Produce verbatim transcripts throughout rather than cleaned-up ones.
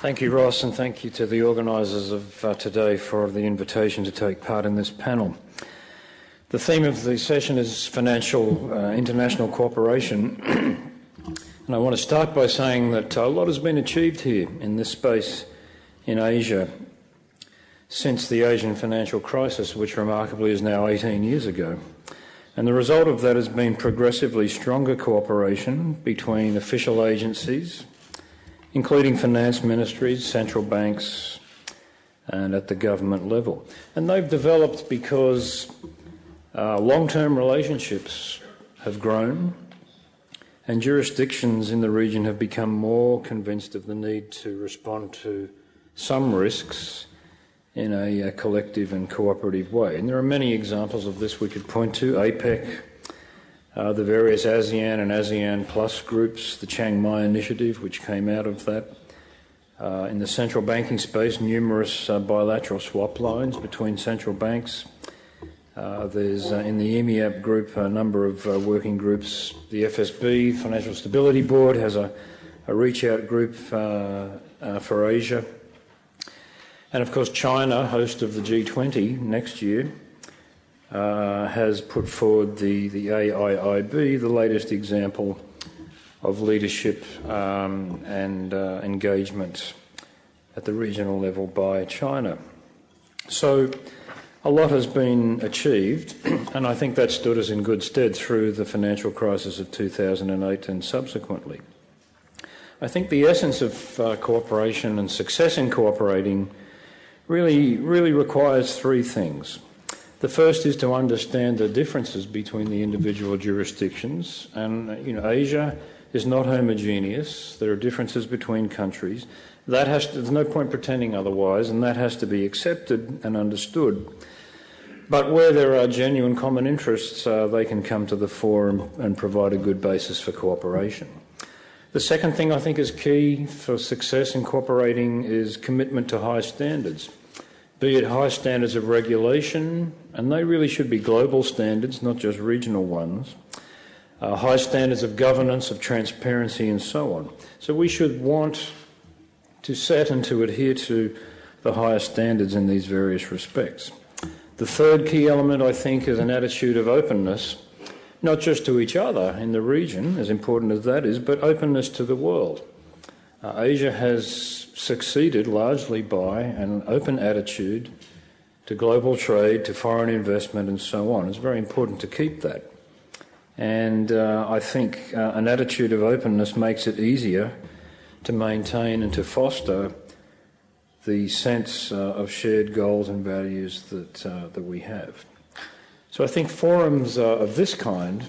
Thank you, Ross, and thank you to the organisers of uh, today for the invitation to take part in this panel. The theme of the session is financial uh, international cooperation, and I want to start by saying that a lot has been achieved here in this space in Asia since the Asian financial crisis, which remarkably is now eighteen years ago. And the result of that has been progressively stronger cooperation between official agencies, including finance ministries, central banks, and at the government level. And they've developed because uh, long-term relationships have grown, and jurisdictions in the region have become more convinced of the need to respond to some risks in a, a collective and cooperative way. And there are many examples of this we could point to: APEC, Uh, the various ASEAN and ASEAN Plus groups, the Chiang Mai Initiative, which came out of that. Uh, in the central banking space, numerous uh, bilateral swap lines between central banks. Uh, there's, uh, in the E M I A P group, a number of uh, working groups. The F S B, Financial Stability Board, has a, a reach-out group uh, uh, for Asia. And, of course, China, host of the G twenty next year, Uh, has put forward the, the A I I B, the latest example of leadership um, and uh, engagement at the regional level by China. So a lot has been achieved, and I think that stood us in good stead through the financial crisis of two thousand eight and subsequently. I think the essence of uh, cooperation and success in cooperating really, really requires three things. The first is to understand the differences between the individual jurisdictions, and you know, Asia is not homogeneous. There are differences between countries. That has to, there's no point pretending otherwise, and that has to be accepted and understood. But where there are genuine common interests, uh, they can come to the fore and, and provide a good basis for cooperation. The second thing I think is key for success in cooperating is commitment to high standards, be it high standards of regulation, and they really should be global standards, not just regional ones, uh, high standards of governance, of transparency, and so on. So we should want to set and to adhere to the highest standards in these various respects. The third key element, I think, is an attitude of openness, not just to each other in the region, as important as that is, but openness to the world. Uh, Asia has succeeded largely by an open attitude to global trade, to foreign investment, and so on. It's very important to keep that. And uh, I think uh, an attitude of openness makes it easier to maintain and to foster the sense uh, of shared goals and values that, uh, that we have. So I think forums uh, of this kind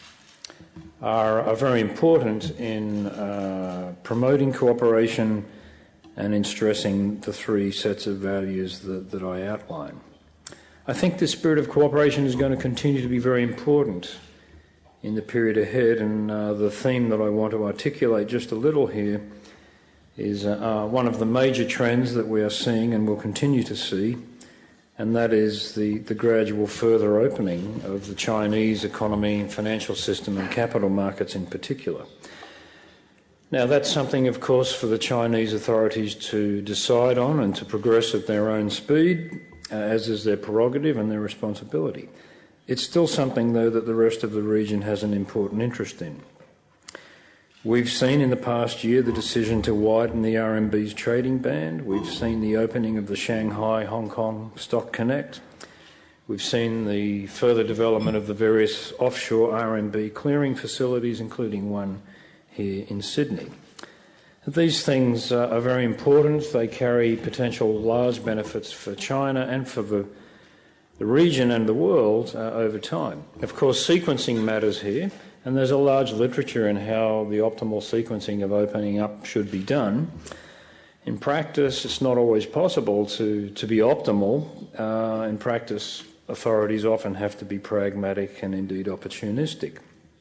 are, are very important in uh, promoting cooperation and in stressing the three sets of values that, that I outline. I think this spirit of cooperation is going to continue to be very important in the period ahead, and uh, the theme that I want to articulate just a little here is uh, uh, one of the major trends that we are seeing and will continue to see, and that is the, the gradual further opening of the Chinese economy, financial system, and capital markets in particular. Now, that's something, of course, for the Chinese authorities to decide on and to progress at their own speed, uh, as is their prerogative and their responsibility. It's still something, though, that the rest of the region has an important interest in. We've seen in the past year the decision to widen the R M B's trading band. We've seen the opening of the Shanghai-Hong Kong Stock Connect. We've seen the further development of the various offshore R M B clearing facilities, including one here in Sydney. These things uh, are very important. They carry potential large benefits for China and for the, the region and the world uh, over time. Of course, sequencing matters here, and there's a large literature in how the optimal sequencing of opening up should be done. In practice, it's not always possible to, to be optimal. Uh, in practice, authorities often have to be pragmatic and indeed opportunistic.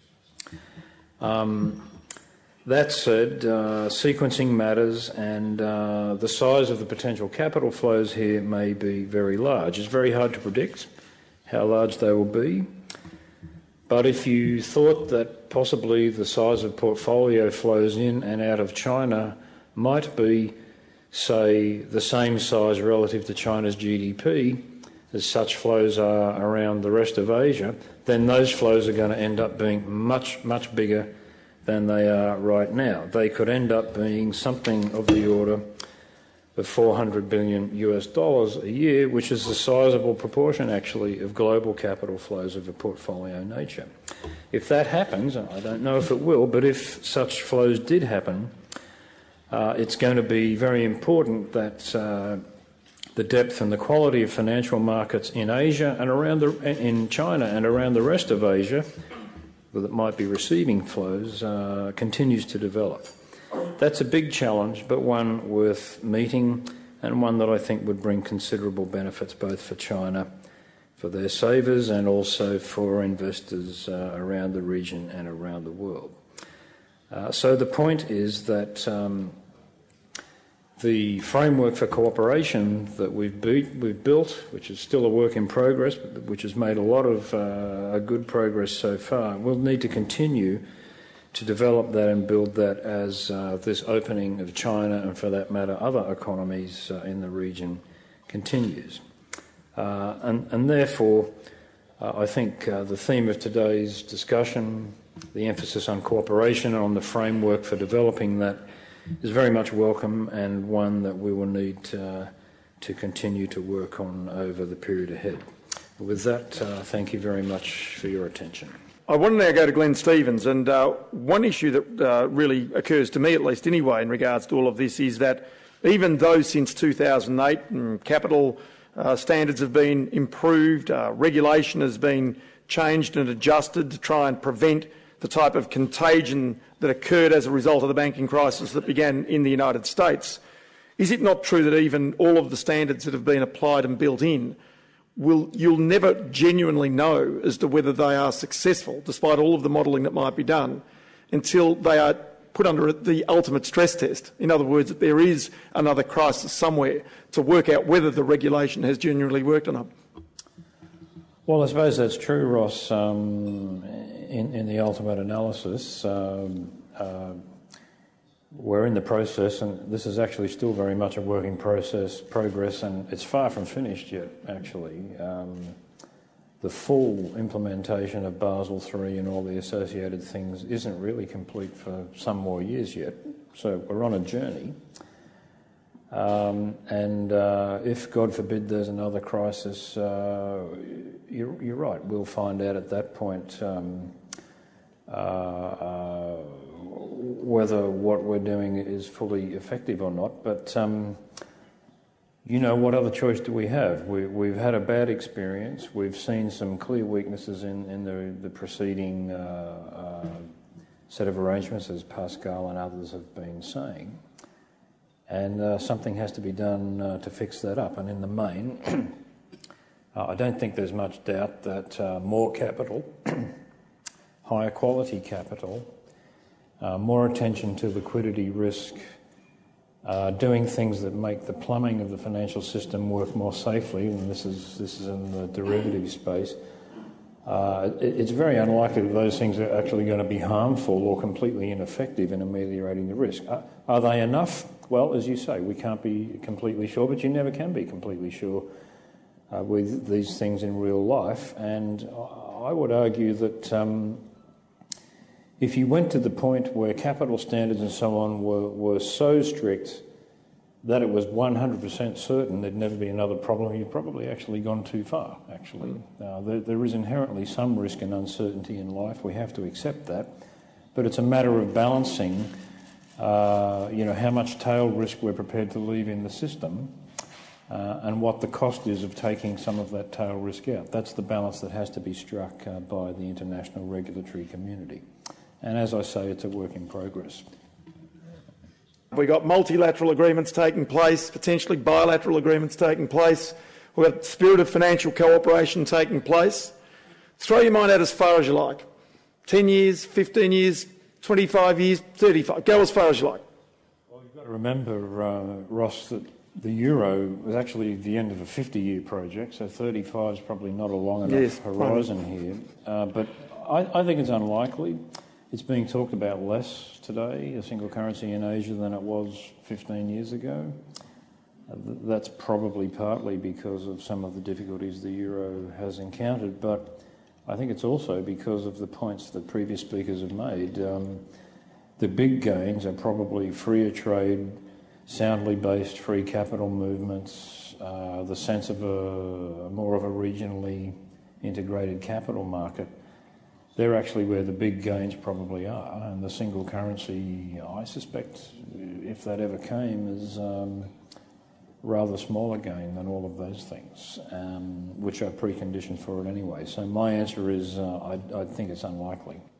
Um, that said, uh, sequencing matters, and uh, the size of the potential capital flows here may be very large. It's very hard to predict how large they will be. But if you thought that possibly the size of portfolio flows in and out of China might be say, the same size relative to China's G D P as such flows are around the rest of Asia, then those flows are going to end up being much, much bigger than they are right now. They could end up being something of the order of four hundred billion U S dollars a year, which is a sizable proportion, actually, of global capital flows of a portfolio nature. If that happens, and I don't know if it will, but if such flows did happen, uh, it's going to be very important that uh, the depth and the quality of financial markets in Asia and around the, in China and around the rest of Asia that might be receiving flows uh, continues to develop. That's a big challenge, but one worth meeting and one that I think would bring considerable benefits both for China, for their savers, and also for investors uh, around the region and around the world. Uh, so the point is that um, the framework for cooperation that we've, be we've built, which is still a work in progress, but which has made a lot of uh, good progress so far, we'll need to continue to develop that and build that as uh, this opening of China and, for that matter, other economies uh, in the region continues. Uh, and, and therefore, uh, I think uh, the theme of today's discussion, the emphasis on cooperation and on the framework for developing that, is very much welcome and one that we will need uh, to continue to work on over the period ahead. With that, uh, thank you very much for your attention. I want to now go to Glenn Stevens, and uh, one issue that uh, really occurs to me, at least anyway, in regards to all of this is that even though since two thousand eight mm, capital uh, standards have been improved, uh, regulation has been changed and adjusted to try and prevent the type of contagion that occurred as a result of the banking crisis that began in the United States, is it not true that even all of the standards that have been applied and built in, will you'll never genuinely know as to whether they are successful, despite all of the modelling that might be done, until they are put under the ultimate stress test? In other words, that there is another crisis somewhere to work out whether the regulation has genuinely worked or not. Well, I suppose that's true, Ross. Um, in, in the ultimate analysis, um, uh, we're in the process, and this is actually still very much a work in process, progress, and it's far from finished yet, actually. Um, the full implementation of Basel three and all the associated things isn't really complete for some more years yet, so we're on a journey. Um, and uh, if, God forbid, there's another crisis, uh, you're, you're right, we'll find out at that point um, uh, uh, whether what we're doing is fully effective or not. But, um, you know, what other choice do we have? We, we've had a bad experience. We've seen some clear weaknesses in, in the, the preceding uh, uh, set of arrangements, as Pascal and others have been saying. And uh, something has to be done uh, to fix that up. And in the main, uh, I don't think there's much doubt that uh, more capital, higher quality capital, uh, more attention to liquidity risk, uh, doing things that make the plumbing of the financial system work more safely, and this is, this is in the derivative space. Uh, it, it's very unlikely that those things are actually going to be harmful or completely ineffective in ameliorating the risk. Are, are they enough? Well, as you say, we can't be completely sure, but you never can be completely sure uh, with these things in real life. And I would argue that um, if you went to the point where capital standards and so on were, were so strict that it was one hundred percent certain there'd never be another problem, you've probably actually gone too far, actually. Uh, there, there is inherently some risk and uncertainty in life. We have to accept that. But it's a matter of balancing Uh, you know, how much tail risk we're prepared to leave in the system uh, and what the cost is of taking some of that tail risk out. That's the balance that has to be struck uh, by the international regulatory community. And as I say, it's a work in progress. We've got multilateral agreements taking place, potentially bilateral agreements taking place. We've got spirit of financial cooperation taking place. Throw your mind out as far as you like. ten years, fifteen years, twenty-five years, thirty-five. Go as far as you like. Well, you've got to remember, uh, Ross, that the euro was actually the end of a fifty-year project, so thirty-five is probably not a long enough yes, horizon right. here. Uh, but I, I think it's unlikely. It's being talked about less today, a single currency in Asia, than it was fifteen years ago. That's probably partly because of some of the difficulties the euro has encountered, but I think it's also because of the points that previous speakers have made. Um, the big gains are probably freer trade, soundly based free capital movements, uh, the sense of a more of a regionally integrated capital market. They're actually where the big gains probably are, and the single currency, I suspect, if that ever came, is um, rather smaller gain than all of those things, um, which are preconditions for it anyway. So my answer is uh, I, I think it's unlikely.